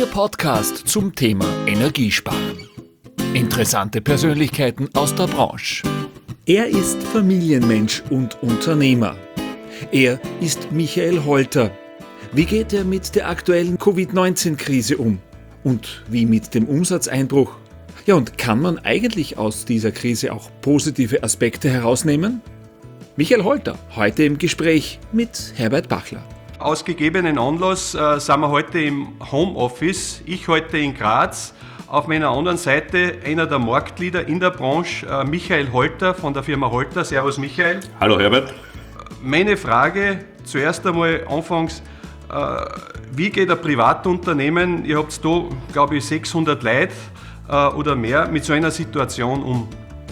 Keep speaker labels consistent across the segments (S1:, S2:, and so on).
S1: Ihr Podcast zum Thema Energiesparen. Interessante Persönlichkeiten aus der Branche.
S2: Er ist Familienmensch und Unternehmer. Er ist Michael Holter. Wie geht er mit der aktuellen Covid-19-Krise um? Und wie mit dem Umsatzeinbruch? Ja, und kann man eigentlich aus dieser Krise auch positive Aspekte herausnehmen? Michael Holter, heute im Gespräch mit Herbert Bachler.
S3: Aus gegebenen Anlass sind wir heute im Homeoffice, ich heute in Graz. Auf meiner anderen Seite einer der Marktleader in der Branche, Michael Holter von der Firma Holter. Servus Michael.
S4: Hallo Herbert.
S3: Meine Frage zuerst einmal anfangs, wie geht ein Privatunternehmen, ihr habt da glaube ich 600 Leute oder mehr, mit so einer Situation um?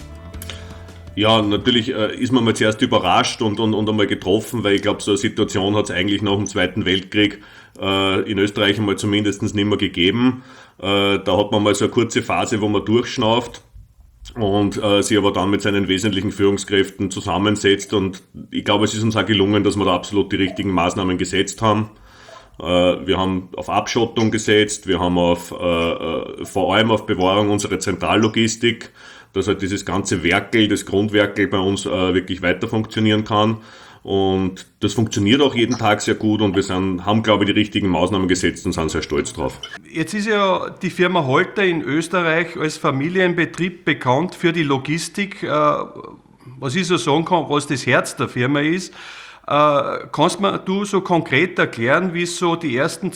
S4: Ja, natürlich ist man mal zuerst überrascht und einmal getroffen, weil ich glaube, so eine Situation hat es eigentlich nach dem Zweiten Weltkrieg in Österreich einmal zumindest nicht mehr gegeben. Da hat man mal so eine kurze Phase, wo man durchschnauft und sich aber dann mit seinen wesentlichen Führungskräften zusammensetzt, und ich glaube, es ist uns auch gelungen, dass wir da absolut die richtigen Maßnahmen gesetzt haben. Wir haben auf Abschottung gesetzt, wir haben vor allem auf Bewahrung unserer Zentrallogistik, dass halt dieses ganze Werkel, das Grundwerkel bei uns wirklich weiter funktionieren kann. Und das funktioniert auch jeden Tag sehr gut, und wir haben, glaube ich, die richtigen Maßnahmen gesetzt und sind sehr stolz drauf.
S3: Jetzt ist ja die Firma Holter in Österreich als Familienbetrieb bekannt für die Logistik. Was ich so sagen kann, was das Herz der Firma ist. Kannst du so konkret erklären, wie es so die ersten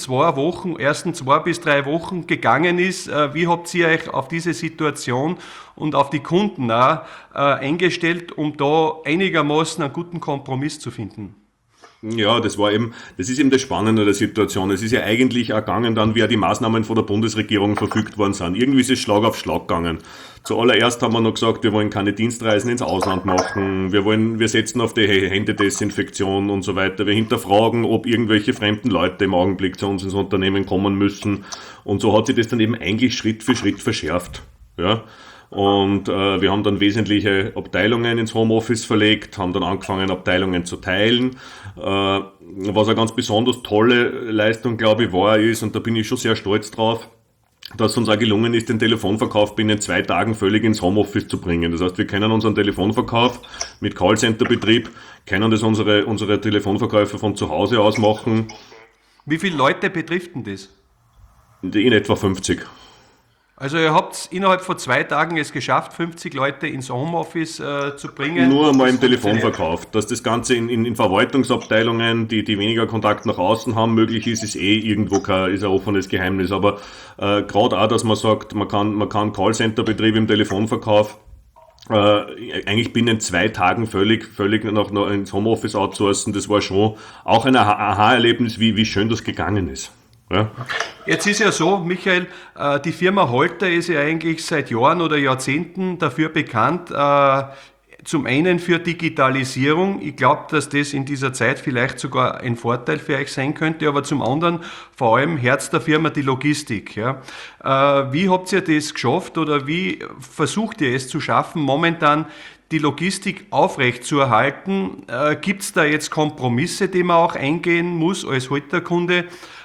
S3: 2 bis 3 Wochen gegangen ist? Wie habt ihr euch auf diese Situation und auf die Kunden auch eingestellt, um da einigermaßen einen guten Kompromiss zu finden?
S4: Ja, das ist eben das Spannende der Situation. Es ist ja eigentlich auch gegangen dann, wie die Maßnahmen von der Bundesregierung verfügt worden sind. Irgendwie ist es Schlag auf Schlag gegangen. Zuallererst haben wir noch gesagt, wir wollen keine Dienstreisen ins Ausland machen, wir setzen auf die Händedesinfektion und so weiter. Wir hinterfragen, ob irgendwelche fremden Leute im Augenblick zu uns ins Unternehmen kommen müssen. Und so hat sich das dann eben eigentlich Schritt für Schritt verschärft. Ja. Und wir haben dann wesentliche Abteilungen ins Homeoffice verlegt, haben dann angefangen, Abteilungen zu teilen. Was eine ganz besonders tolle Leistung, glaube ich, ist, und da bin ich schon sehr stolz drauf, dass uns auch gelungen ist, den Telefonverkauf binnen 2 Tagen völlig ins Homeoffice zu bringen. Das heißt, wir können unseren Telefonverkauf mit Callcenter-Betrieb, können das unsere Telefonverkäufer von zu Hause aus machen.
S3: Wie viele Leute betrifft denn das?
S4: In etwa 50.
S3: Also ihr habt innerhalb von 2 Tagen es geschafft, 50 Leute ins Homeoffice zu bringen?
S4: Nur einmal im Telefonverkauf. Dass das Ganze in Verwaltungsabteilungen, die weniger Kontakt nach außen haben, möglich ist, ist irgendwo ist ein offenes Geheimnis. Aber gerade auch, dass man sagt, man kann Callcenter-Betrieb im Telefonverkauf eigentlich binnen 2 Tagen völlig noch ins Homeoffice outsourcen. Das war schon auch ein Aha-Erlebnis, wie schön das gegangen ist. Ja.
S3: Jetzt ist ja so, Michael, die Firma Holter ist ja eigentlich seit Jahren oder Jahrzehnten dafür bekannt, zum einen für Digitalisierung. Ich glaube, dass das in dieser Zeit vielleicht sogar ein Vorteil für euch sein könnte, aber zum anderen vor allem Herz der Firma die Logistik. Ja. Wie habt ihr das geschafft oder wie versucht ihr es zu schaffen, momentan die Logistik aufrechtzuerhalten? Gibt es da jetzt Kompromisse, die man auch eingehen muss als Holter-Kunde?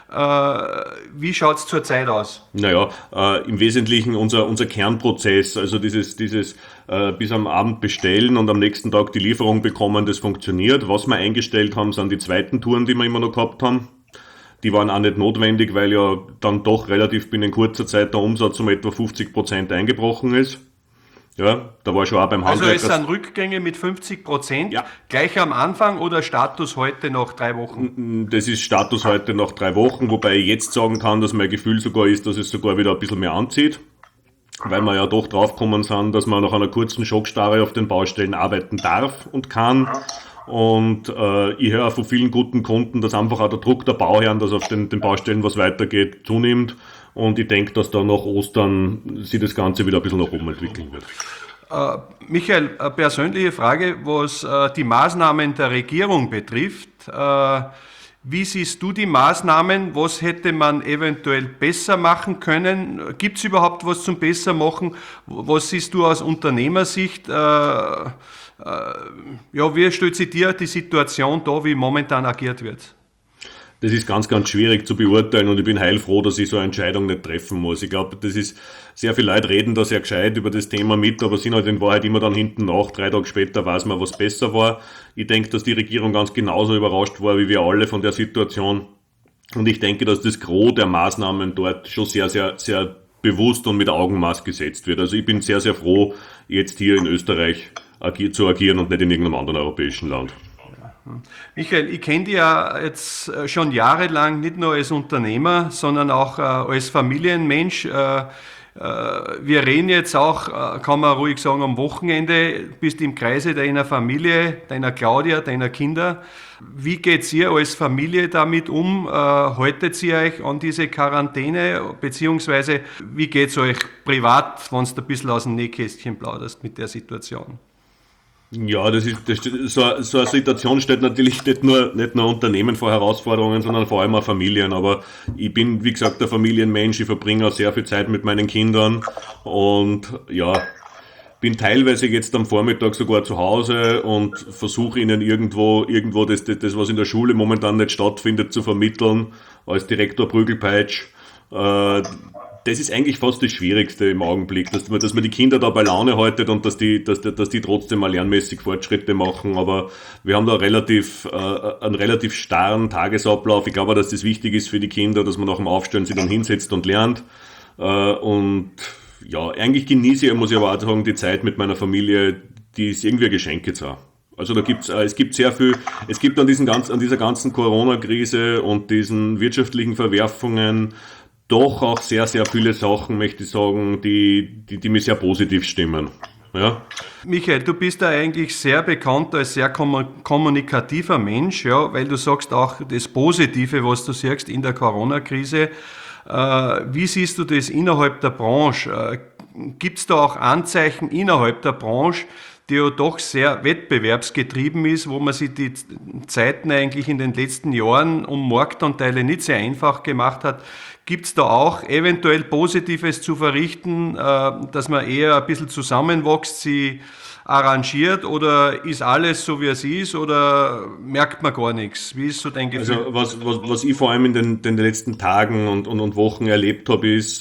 S3: Wie schaut es zurzeit aus?
S4: Naja, im Wesentlichen unser Kernprozess, also dieses bis am Abend bestellen und am nächsten Tag die Lieferung bekommen, das funktioniert. Was wir eingestellt haben, sind die zweiten Touren, die wir immer noch gehabt haben. Die waren auch nicht notwendig, weil ja dann doch relativ binnen kurzer Zeit der Umsatz um etwa 50% eingebrochen ist. Ja, da war schon auch beim Handwerker.
S3: Also es sind Rückgänge mit 50%, ja, gleich am Anfang oder Status heute nach 3 Wochen?
S4: Das ist Status heute nach 3 Wochen, wobei ich jetzt sagen kann, dass mein Gefühl sogar ist, dass es sogar wieder ein bisschen mehr anzieht, weil wir ja doch draufgekommen sind, dass man nach einer kurzen Schockstarre auf den Baustellen arbeiten darf und kann. Und ich höre von vielen guten Kunden, dass einfach auch der Druck der Bauherren, dass auf den Baustellen was weitergeht, zunimmt. Und ich denke, dass da nach Ostern sich das Ganze wieder ein bisschen nach oben entwickeln wird.
S3: Michael, eine persönliche Frage, was die Maßnahmen der Regierung betrifft. Wie siehst du die Maßnahmen? Was hätte man eventuell besser machen können? Gibt es überhaupt was zum Bessermachen? Was siehst du aus Unternehmersicht? Wie stellt sich dir die Situation da, wie momentan agiert wird?
S4: das ist ganz, ganz schwierig zu beurteilen und ich bin heilfroh, dass ich so eine Entscheidung nicht treffen muss. Ich glaube, das ist, sehr viele Leute reden da sehr gescheit über das Thema mit, aber sind halt in Wahrheit immer dann hinten nach. 3 Tage später weiß man, was besser war. Ich denke, dass die Regierung ganz genauso überrascht war, wie wir alle von der Situation. Und ich denke, dass das Gros der Maßnahmen dort schon sehr, sehr, sehr bewusst und mit Augenmaß gesetzt wird. Also ich bin sehr, sehr froh, jetzt hier in Österreich zu agieren und nicht in irgendeinem anderen europäischen Land.
S3: Michael, ich kenne dich ja jetzt schon jahrelang nicht nur als Unternehmer, sondern auch als Familienmensch. Wir reden jetzt auch, kann man ruhig sagen, am Wochenende, bist im Kreise deiner Familie, deiner Claudia, deiner Kinder. Wie geht's ihr als Familie damit um? Haltet ihr euch an diese Quarantäne, beziehungsweise wie geht's euch privat, wenn du ein bisschen aus dem Nähkästchen plauderst mit der Situation?
S4: Ja, so eine Situation stellt natürlich nicht nur Unternehmen vor Herausforderungen, sondern vor allem auch Familien. Aber ich bin, wie gesagt, ein Familienmensch. Ich verbringe auch sehr viel Zeit mit meinen Kindern und ja, bin teilweise jetzt am Vormittag sogar zu Hause und versuche ihnen irgendwo das, was in der Schule momentan nicht stattfindet, zu vermitteln, als Direktor Prügelpeitsch. Das ist eigentlich fast das Schwierigste im Augenblick, dass man die Kinder da bei Laune haltet und dass die trotzdem mal lernmäßig Fortschritte machen. Aber wir haben da einen relativ starren Tagesablauf. Ich glaube, dass das wichtig ist für die Kinder, dass man nach dem Aufstehen sich dann hinsetzt und lernt. Und ja, eigentlich genieße ich, muss ich aber auch sagen, die Zeit mit meiner Familie, die ist irgendwie ein Geschenk jetzt auch. Also es gibt sehr viel, es gibt an dieser ganzen Corona-Krise und diesen wirtschaftlichen Verwerfungen doch auch sehr, sehr viele Sachen, möchte ich sagen, die mich sehr positiv stimmen. Ja.
S3: Michael, du bist da eigentlich sehr bekannt als sehr kommunikativer Mensch, ja, weil du sagst auch das Positive, was du siehst in der Corona-Krise. Wie siehst du das innerhalb der Branche? Gibt es da auch Anzeichen innerhalb der Branche, die ja doch sehr wettbewerbsgetrieben ist, wo man sich die Zeiten eigentlich in den letzten Jahren um Marktanteile nicht sehr einfach gemacht hat? Gibt es da auch eventuell Positives zu verrichten, dass man eher ein bisschen zusammenwächst, sie arrangiert, oder ist alles so, wie es ist, oder merkt man gar nichts? Wie ist so dein Gefühl?
S4: Also was ich vor allem in den letzten Tagen und Wochen erlebt habe, ist,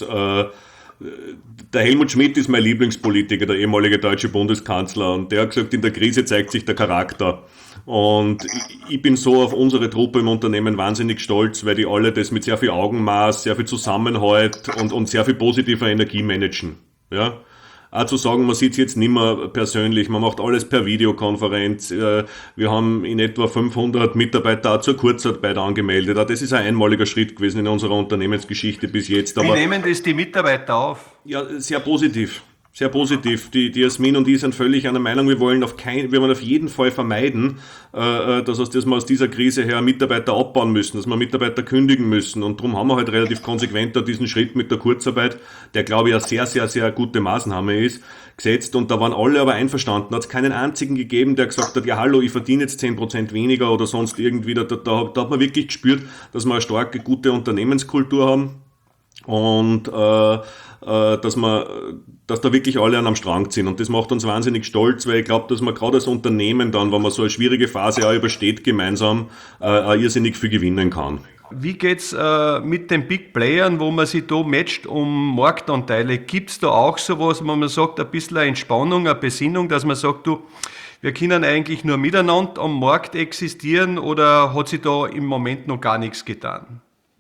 S4: der Helmut Schmidt ist mein Lieblingspolitiker, der ehemalige deutsche Bundeskanzler, und der hat gesagt, in der Krise zeigt sich der Charakter. Und ich bin so auf unsere Truppe im Unternehmen wahnsinnig stolz, weil die alle das mit sehr viel Augenmaß, sehr viel Zusammenhalt und sehr viel positiver Energie managen. Ja? Auch zu sagen, man sieht es jetzt nicht mehr persönlich, man macht alles per Videokonferenz. Wir haben in etwa 500 Mitarbeiter auch zur Kurzarbeit angemeldet. Auch das ist ein einmaliger Schritt gewesen in unserer Unternehmensgeschichte bis jetzt.
S3: Wie nehmen das die Mitarbeiter auf?
S4: Ja, sehr positiv. Sehr positiv. Die Jasmin und ich sind völlig einer Meinung, wir wollen auf jeden Fall vermeiden, dass wir aus dieser Krise her Mitarbeiter abbauen müssen, dass wir Mitarbeiter kündigen müssen. Und darum haben wir halt relativ konsequent diesen Schritt mit der Kurzarbeit, der, glaube ich, eine sehr, sehr, sehr gute Maßnahme ist, gesetzt. Und da waren alle aber einverstanden. Da hat es keinen einzigen gegeben, der gesagt hat, ja hallo, ich verdiene jetzt 10% weniger oder sonst irgendwie. Da hat man wirklich gespürt, dass wir eine starke, gute Unternehmenskultur haben. Und dass da wirklich alle an am Strang ziehen. Und das macht uns wahnsinnig stolz, weil ich glaube, dass man gerade als Unternehmen dann, wenn man so eine schwierige Phase auch übersteht, gemeinsam auch irrsinnig viel gewinnen kann.
S3: Wie geht's mit den Big Playern, wo man sich da matcht um Marktanteile? Gibt's da auch sowas, wo man sagt, ein bisschen eine Entspannung, eine Besinnung, dass man sagt, wir können eigentlich nur miteinander am Markt existieren, oder hat sich da im Moment noch gar nichts getan?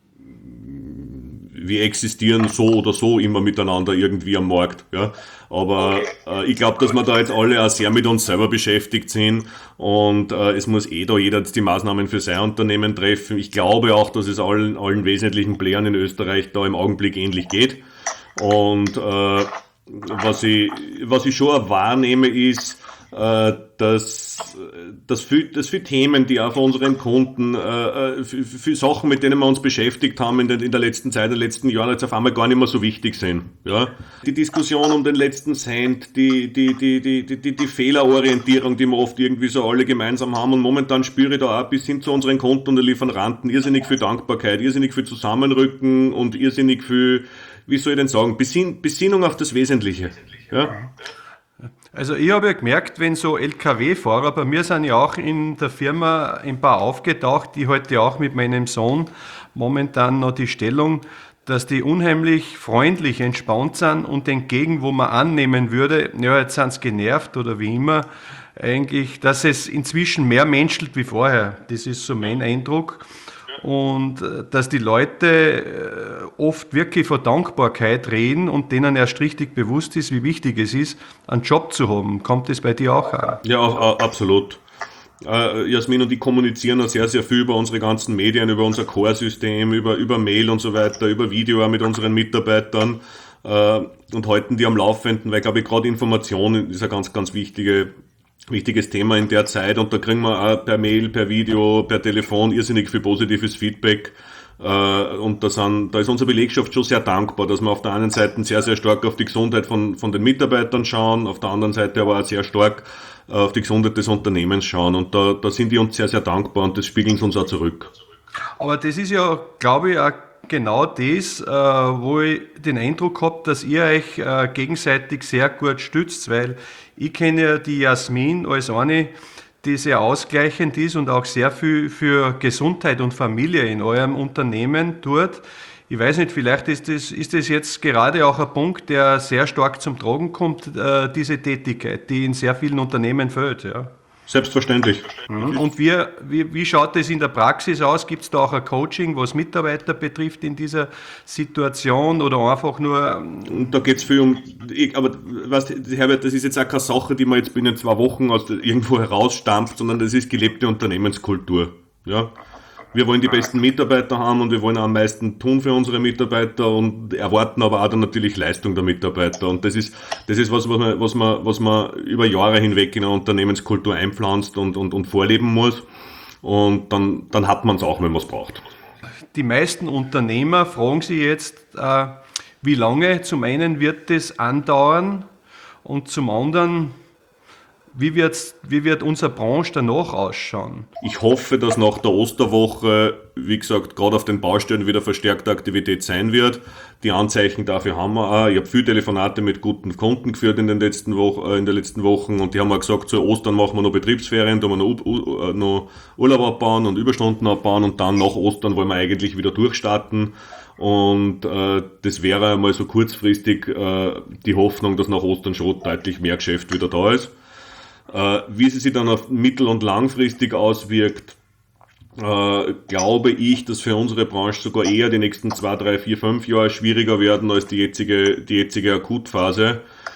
S4: Wir existieren so oder so immer miteinander irgendwie am Markt. Ja. Aber ich glaube, dass wir da jetzt alle auch sehr mit uns selber beschäftigt sind, und es muss da jeder die Maßnahmen für sein Unternehmen treffen. Ich glaube auch, dass es allen wesentlichen Playern in Österreich da im Augenblick ähnlich geht. Und was ich schon wahrnehme, ist, dass für Themen, die auch von unseren Kunden, für Sachen, mit denen wir uns beschäftigt haben in der letzten Zeit, in den letzten Jahren, jetzt auf einmal gar nicht mehr so wichtig sind. Ja? Die Diskussion um den letzten Cent, die Fehlerorientierung, die wir oft irgendwie so alle gemeinsam haben, und momentan spüre ich da auch bis hin zu unseren Kunden und den Lieferanten irrsinnig viel Dankbarkeit, irrsinnig viel Zusammenrücken und irrsinnig viel, wie soll ich denn sagen, Besinnung auf das Wesentliche. Ja?
S3: Also ich habe ja gemerkt, wenn so LKW-Fahrer, bei mir sind ja auch in der Firma ein paar aufgetaucht, die heute auch mit meinem Sohn momentan noch die Stellung, dass die unheimlich freundlich, entspannt sind und entgegen, wo man annehmen würde, ja, jetzt sind sie genervt oder wie immer, eigentlich, dass es inzwischen mehr menschelt wie vorher. Das ist so mein Eindruck. Und dass die Leute oft wirklich von Dankbarkeit reden und denen erst richtig bewusst ist, wie wichtig es ist, einen Job zu haben. Kommt das bei dir auch an?
S4: Ja, absolut. Jasmin und ich kommunizieren auch sehr, sehr viel über unsere ganzen Medien, über unser Core-System, über Mail und so weiter, über Video auch mit unseren Mitarbeitern und halten die am Laufenden, weil, glaube ich, gerade Information ist ein ganz, ganz wichtiges Thema in der Zeit, und da kriegen wir auch per Mail, per Video, per Telefon irrsinnig viel positives Feedback. Und da ist unsere Belegschaft schon sehr dankbar, dass wir auf der einen Seite sehr, sehr stark auf die Gesundheit von den Mitarbeitern schauen, auf der anderen Seite aber auch sehr stark auf die Gesundheit des Unternehmens schauen. Und da sind die uns sehr, sehr dankbar, und das spiegeln sie uns auch zurück.
S3: Aber das ist ja, glaube ich, auch genau das, wo ich den Eindruck habe, dass ihr euch gegenseitig sehr gut stützt, weil ich kenne ja die Jasmin als eine, die sehr ausgleichend ist und auch sehr viel für Gesundheit und Familie in eurem Unternehmen tut. Ich weiß nicht, vielleicht ist das jetzt gerade auch ein Punkt, der sehr stark zum Tragen kommt, diese Tätigkeit, die in sehr vielen Unternehmen fehlt. Ja.
S4: Selbstverständlich.
S3: Und wie schaut das in der Praxis aus? Gibt es da auch ein Coaching, was Mitarbeiter betrifft in dieser Situation, oder einfach nur...
S4: Und da geht es viel aber weißt du, Herbert, das ist jetzt auch keine Sache, die man jetzt binnen 2 Wochen irgendwo herausstampft, sondern das ist gelebte Unternehmenskultur. Ja? Wir wollen die besten Mitarbeiter haben, und wir wollen auch am meisten tun für unsere Mitarbeiter und erwarten aber auch dann natürlich Leistung der Mitarbeiter. Und das ist was man über Jahre hinweg in eine Unternehmenskultur einpflanzt und vorleben muss. Und dann hat man es auch, wenn man es braucht.
S3: Die meisten Unternehmer fragen sich jetzt, wie lange zum einen wird das andauern und zum anderen, wie wird unsere Branche danach ausschauen?
S4: Ich hoffe, dass nach der Osterwoche, wie gesagt, gerade auf den Baustellen wieder verstärkte Aktivität sein wird. Die Anzeichen dafür haben wir auch. Ich habe viele Telefonate mit guten Kunden geführt in den letzten Wochen, und die haben auch gesagt, zu Ostern machen wir noch Betriebsferien, da wollen wir noch Urlaub abbauen und Überstunden abbauen, und dann nach Ostern wollen wir eigentlich wieder durchstarten. Und das wäre einmal so kurzfristig die Hoffnung, dass nach Ostern schon deutlich mehr Geschäft wieder da ist. Wie sie sich dann auf mittel- und langfristig auswirkt, glaube ich, dass für unsere Branche sogar eher die nächsten 2, 3, 4, 5 Jahre schwieriger werden als die jetzige Akutphase,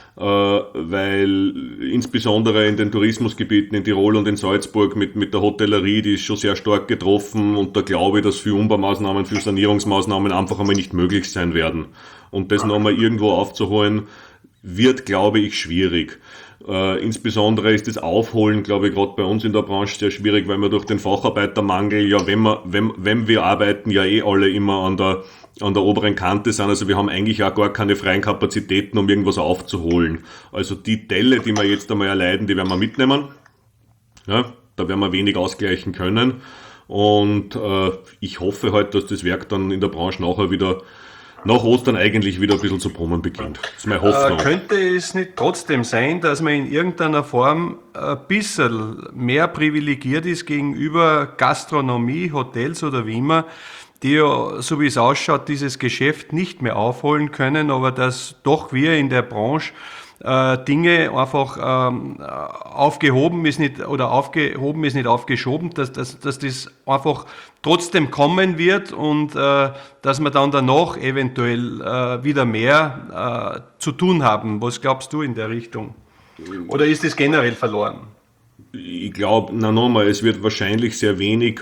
S4: weil insbesondere in den Tourismusgebieten in Tirol und in Salzburg mit der Hotellerie, die ist schon sehr stark getroffen, und da glaube ich, dass für Umbaumaßnahmen, für Sanierungsmaßnahmen einfach einmal nicht möglich sein werden. Und das nochmal irgendwo aufzuholen, wird, glaube ich, schwierig. Insbesondere ist das Aufholen, glaube ich, gerade bei uns in der Branche sehr schwierig, weil wir durch den Facharbeitermangel, ja, wenn wir arbeiten, ja alle immer an der oberen Kante sind. Also wir haben eigentlich auch gar keine freien Kapazitäten, um irgendwas aufzuholen. Also die Delle, die wir jetzt einmal erleiden, die werden wir mitnehmen. Ja, da werden wir wenig ausgleichen können. Und ich hoffe halt, dass das Werk dann in der Branche nachher wieder nach Ostern eigentlich wieder ein bisschen zu brummen beginnt. Das ist meine Hoffnung.
S3: Könnte es nicht trotzdem sein, dass man in irgendeiner Form ein bisschen mehr privilegiert ist gegenüber Gastronomie, Hotels oder wie immer, die ja, so wie es ausschaut, dieses Geschäft nicht mehr aufholen können, aber dass doch wir in der Branche Dinge einfach aufgehoben ist nicht aufgeschoben, dass das einfach trotzdem kommen wird, und dass wir dann danach eventuell wieder mehr zu tun haben. Was glaubst du in der Richtung? Oder ist es generell verloren?
S4: Ich glaube, nochmal, es wird wahrscheinlich sehr wenig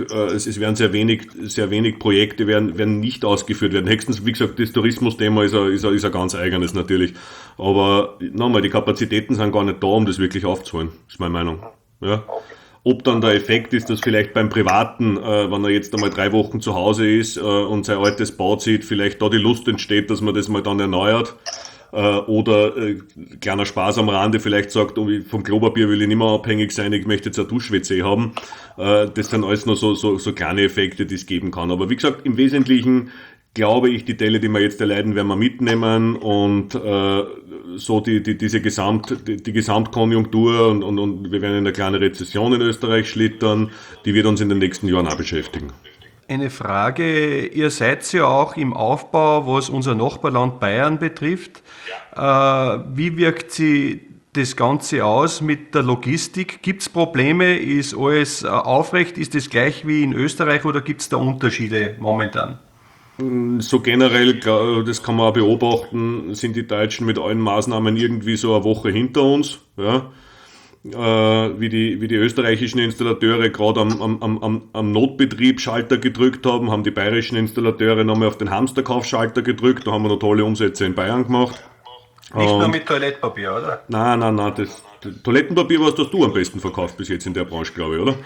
S4: Projekte werden nicht ausgeführt werden. Höchstens, wie gesagt, das Tourismusthema ist ein ganz eigenes natürlich. Aber nochmal, die Kapazitäten sind gar nicht da, um das wirklich aufzuholen, ist meine Meinung. Ja. Ob dann der Effekt ist, dass vielleicht beim Privaten, wenn er jetzt einmal 3 Wochen zu Hause ist und sein altes Bad sieht, vielleicht da die Lust entsteht, dass man das mal dann erneuert. Oder kleiner Spaß am Rande, vielleicht sagt, vom Klopapier will ich nicht mehr abhängig sein, ich möchte jetzt ein Dusch-WC haben. Das sind alles nur so kleine Effekte, die es geben kann. Aber wie gesagt, im Wesentlichen glaube ich, die Delle, die wir jetzt erleiden, werden wir mitnehmen, und so die Gesamtkonjunktur und wir werden in eine kleine Rezession in Österreich schlittern, die wird uns in den nächsten Jahren auch beschäftigen.
S3: Eine Frage, ihr seid ja auch im Aufbau, was unser Nachbarland Bayern betrifft. Wie wirkt sich das Ganze aus mit der Logistik? Gibt es Probleme? Ist alles aufrecht? Ist es gleich wie in Österreich oder gibt es da Unterschiede momentan?
S4: So generell, das kann man auch beobachten, sind die Deutschen mit allen Maßnahmen irgendwie so eine Woche hinter uns. Ja. Wie die österreichischen Installateure gerade am Notbetrieb Schalter gedrückt haben die bayerischen Installateure nochmal auf den Hamsterkaufschalter gedrückt. Da haben wir noch tolle Umsätze in Bayern gemacht.
S3: Nicht nur mit Toilettenpapier, oder?
S4: Nein, das Toilettenpapier, was hast du am besten verkauft bis jetzt in der Branche, glaube ich, oder?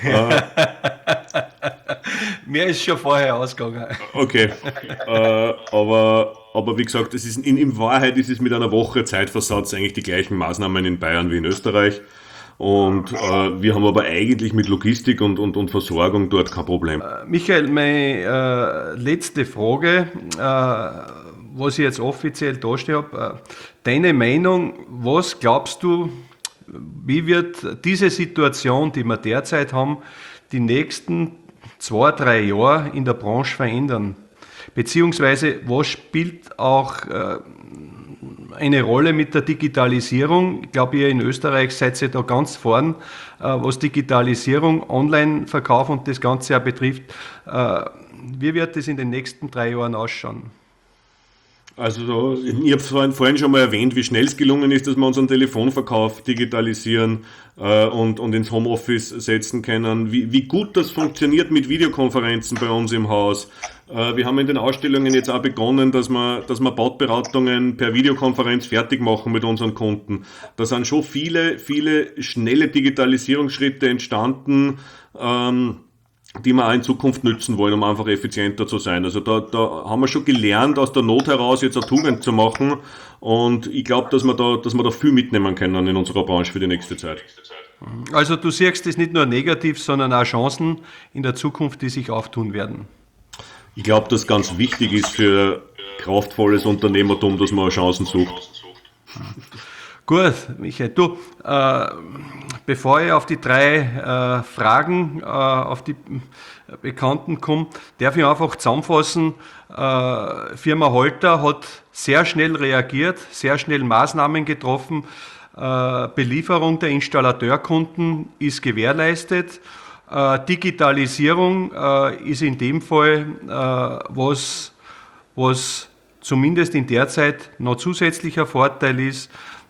S3: Mir ist schon vorher ausgegangen.
S4: Okay, aber wie gesagt, es ist in Wahrheit ist es mit einer Woche Zeitversatz eigentlich die gleichen Maßnahmen in Bayern wie in Österreich. Und wir haben aber eigentlich mit Logistik und Versorgung dort kein Problem.
S3: Michael, meine letzte Frage, was ich jetzt offiziell darstelle habe. Deine Meinung, was glaubst du, wie wird diese Situation, die wir derzeit haben, die nächsten 2-3 Jahre in der Branche verändern? Beziehungsweise, was spielt auch eine Rolle mit der Digitalisierung? Ich glaube, ihr in Österreich seid ihr da ganz vorn, was Digitalisierung, Online-Verkauf und das Ganze auch betrifft. Wie wird das in den nächsten 3 Jahren ausschauen?
S4: Also ich habe vorhin schon mal erwähnt, wie schnell es gelungen ist, dass wir unseren Telefonverkauf digitalisieren und ins Homeoffice setzen können. Wie gut das funktioniert mit Videokonferenzen bei uns im Haus. Wir haben in den Ausstellungen jetzt auch begonnen, dass wir Bauberatungen per Videokonferenz fertig machen mit unseren Kunden. Da sind schon viele schnelle Digitalisierungsschritte entstanden, die wir auch in Zukunft nützen wollen, um einfach effizienter zu sein. Also da haben wir schon gelernt, aus der Not heraus jetzt eine Tugend zu machen und ich glaube, dass wir da viel mitnehmen können in unserer Branche für die nächste Zeit.
S3: Also du siehst das nicht nur negativ, sondern auch Chancen in der Zukunft, die sich auftun werden.
S4: Ich glaube, dass ganz wichtig ist für kraftvolles Unternehmertum, dass man Chancen sucht.
S3: Gut, Michael, du, bevor ich auf die 3 Fragen, auf die Bekannten komme, darf ich einfach zusammenfassen, Firma Holter hat sehr schnell reagiert, sehr schnell Maßnahmen getroffen, Belieferung der Installateurkunden ist gewährleistet, Digitalisierung ist in dem Fall was zumindest in der Zeit noch zusätzlicher Vorteil ist.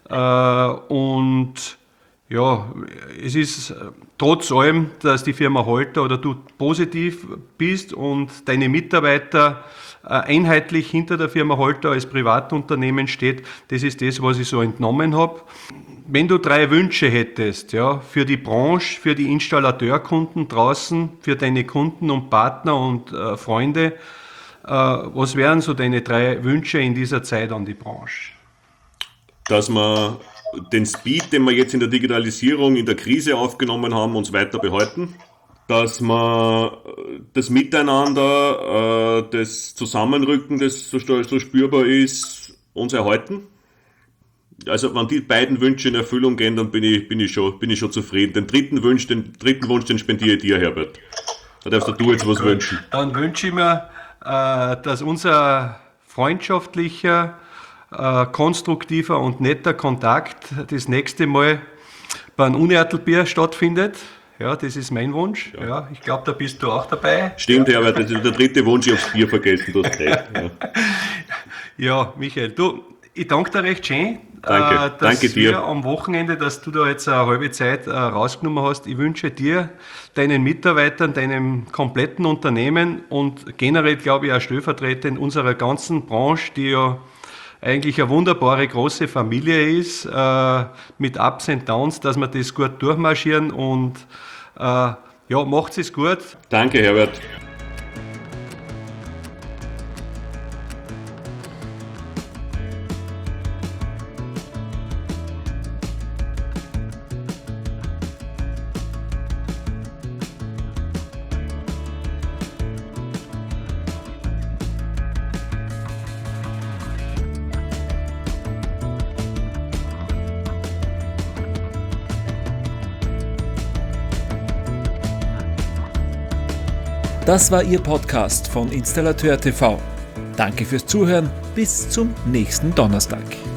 S3: Und ja, es ist trotz allem, dass die Firma Holter oder du positiv bist und deine Mitarbeiter einheitlich hinter der Firma Holter als Privatunternehmen steht, das ist das, was ich so entnommen habe. Wenn du 3 Wünsche hättest, ja, für die Branche, für die Installateurkunden draußen, für deine Kunden und Partner und Freunde, was wären so deine 3 Wünsche in dieser Zeit an die Branche?
S4: Dass wir den Speed, den wir jetzt in der Digitalisierung in der Krise aufgenommen haben, uns weiter behalten. Dass wir das Miteinander, das Zusammenrücken, das so spürbar ist, uns erhalten. Also wenn die beiden Wünsche in Erfüllung gehen, dann bin ich schon zufrieden. Den dritten Wunsch, den spendiere ich dir, Herbert. Da darfst du jetzt was wünschen.
S3: Dann wünsche ich mir, dass unser freundschaftlicher, konstruktiver und netter Kontakt das nächste Mal beim Unertelbier stattfindet. Ja, das ist mein Wunsch. Ja, ich glaube, da bist du auch dabei.
S4: Stimmt, Herbert, das ist der 3. Wunsch, ich habe das Bier vergessen, du hast recht.
S3: Ja, Michael, du, ich danke dir recht schön,
S4: danke dir.
S3: Wir am Wochenende, dass du da jetzt eine halbe Zeit rausgenommen hast. Ich wünsche dir, deinen Mitarbeitern, deinem kompletten Unternehmen und generell, glaube ich, auch stellvertretend unserer ganzen Branche, die ja eigentlich eine wunderbare große Familie ist, mit Ups und Downs, dass wir das gut durchmarschieren und ja, macht es gut.
S4: Danke, Herbert.
S2: Das war Ihr Podcast von Installateur TV. Danke fürs Zuhören. Bis zum nächsten Donnerstag.